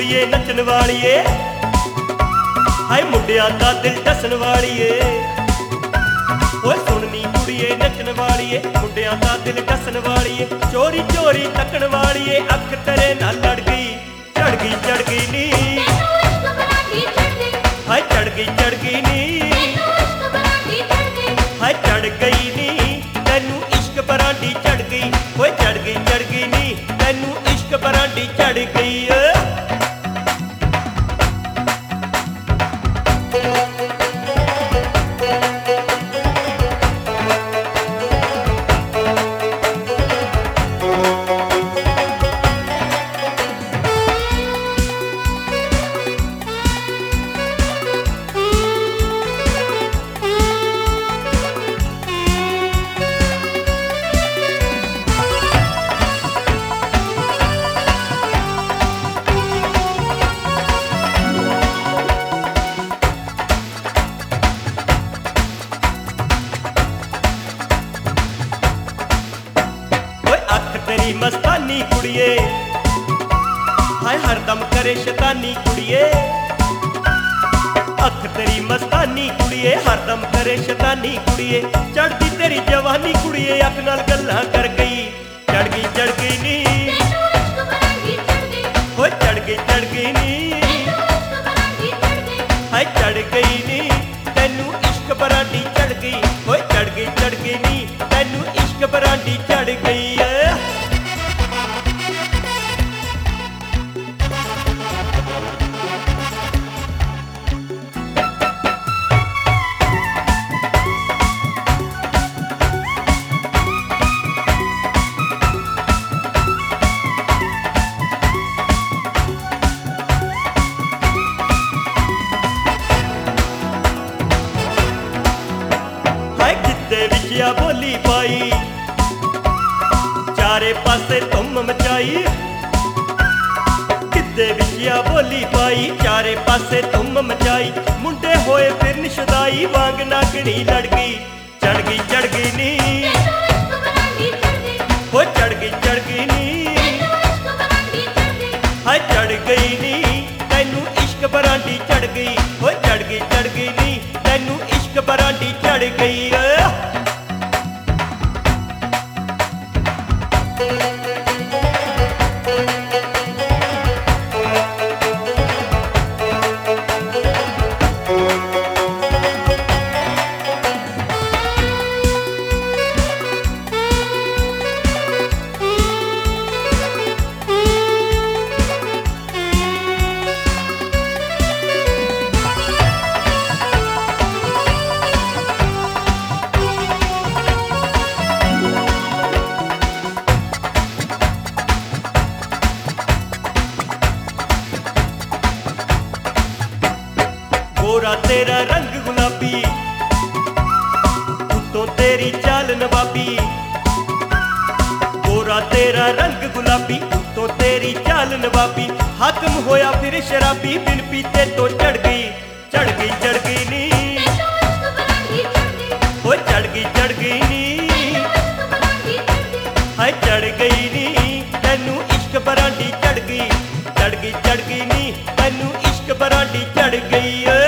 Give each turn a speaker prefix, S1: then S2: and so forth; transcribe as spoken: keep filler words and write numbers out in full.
S1: ਕੁੜੀਏ ਨੱਚਣ ਵਾਲੀਏ, ਹਾਏ ਮੁੰਡਿਆਂ ਦਾ ਦਿਲ ਦੱਸਣ ਵਾਲੀਏ। ਓਏ ਸੁਣਨੀ ਕੁੜੀਏ ਨੱਚਣ ਵਾਲੀਏ, ਮੁੰਡਿਆਂ ਦਾ ਦਿਲ ਦੱਸਣ ਵਾਲੀਏ। ਚੋਰੀ ਚੋਰੀ ਤੱਕਣ ਵਾਲੀਏ, ਅੱਖ ਤੇਰੇ ਨਾਲ ਲੜ ਗਈ, ਚੜ ਗਈ ਚੜ ਗਈ ਨੀ, ਹਾਏ ਚੜ ਗਈ ਚੜ ਗਈ ਨੀ, ਹਾਏ ਚੜ ਗਈ ਨੀ ਤੈਨੂੰ ਇਸ਼ਕ ਬਰਾਂਡੀ ਚੜ ਗਈ। ਓਏ ਚੜ ਗਈ ਚੜ ਗਈ ਨੀ ਤੈਨੂੰ ਇਸ਼ਕ ਬਰਾਂਡੀ ਚੜ ਗਈ। ਤੇਰੀ ਮਸਤਾਨੀ ਕੁੜੀਏ, ਹਾਏ ਹਰਦਮ ਕਰੇ ਸ਼ੈਤਾਨੀ ਕੁੜੀਏ। ਅੱਖ ਤੇਰੀ ਮਸਤਾਨੀ ਕੁੜੀਏ, ਹਰਦਮ ਕਰੇ ਸ਼ੈਤਾਨੀ ਕੁੜੀਏ। ਚੜਦੀ ਤੇਰੀ ਜਵਾਨੀ ਕੁੜੀਏ, ਅੱਖ ਨਾਲ ਗੱਲਾਂ ਕਰ ਗਈ, ਚੜ ਗਈ ਚੜ ਗਈ ਨੀ, ਓਏ ਚੜ ਗਈ ਚੜ ਗਈ ਨੀ, ਹਾਏ ਚੜ ਗਈ ਨੀ ਤੈਨੂੰ ਇਸ਼ਕ ਬਰਾਂਡੀ ਚੜ ਗਈ। ਓਏ ਚੜ ਗਈ ਚੜ ਗਈ ਨੀ ਤੈਨੂੰ ਇਸ਼ਕ ਬਰਾਂਡੀ ਚੜ ਗਈ। ਗਿੱਧੇ ਵਿੱਚ ਆ ਬੋਲੀ ਪਾਈ, ਚਾਰੇ ਪਾਸੇ ਧੁੰਮ ਮਚਾਈ। ਗਿੱਧੇ ਵਿੱਚ ਆ ਬੋਲੀ ਪਾਈ, ਚਾਰੇ ਪਾਸੇ ਧੁੰਮ ਮਚਾਈ। ਮੁੰਡੇ ਹੋਏ ਫਿਰ ਨਿਸ਼ਦਾਈ, ਵਾਂਗ ਨਾਗਣੀ ਲੜ ਗਈ, ਚੜ ਗਈ ਚੜ ਗਈ ਨੀ, ਹੋ ਚੜ ਗਈ ਚੜ ਗਈ ਨੀ, ਹਾਏ ਚੜ ਗਈ ਨੀ ਤੈਨੂੰ ਇਸ਼ਕ ਬਰਾਂਡੀ ਚੜ ਗਈ। ਹੋ ਚੜ ਗਈ ਚੜ ਗਈ ਨੀ ਤੈਨੂੰ ਇਸ਼ਕ ਬਰਾਂਡੀ ਚੜ ਗਈ। ਗੋਰਾ ਤੇਰਾ ਰੰਗ ਗੁਲਾਬੀ, ਉੱਤੋਂ ਤੇਰੀ ਚਾਲ ਨਵਾਬੀ। ਗੋਰਾ ਤੇਰਾ ਰੰਗ ਗੁਲਾਬੀ, ਉੱਤੋਂ ਤੇਰੀ ਚਾਲ ਨਵਾਬੀ। ਹਾਕਮ ਹੋਇਆ ਫਿਰ ਸ਼ਰਾਬੀ, ਬਿਨ ਪੀਤੇ ਤੋਂ ਚੜ ਗਈ, ਚੜ ਗਈ ਚੜ ਗਈ ਨੀ, ਓ ਚੜ ਗਈ ਚੜ ਗਈ ਨੀ, ਹਾਏ ਚੜ ਗਈ ਨੀ ਤੈਨੂੰ ਇਸ਼ਕ ਬਰਾਂਡੀ ਚੜ ਗਈ, ਚੜ ਗਈ ਚੜ ਗਈ ਨੀ ਤੈਨੂੰ ਇਸ਼ਕ ਬਰਾਂਡੀ ਚੜ ਗਈ।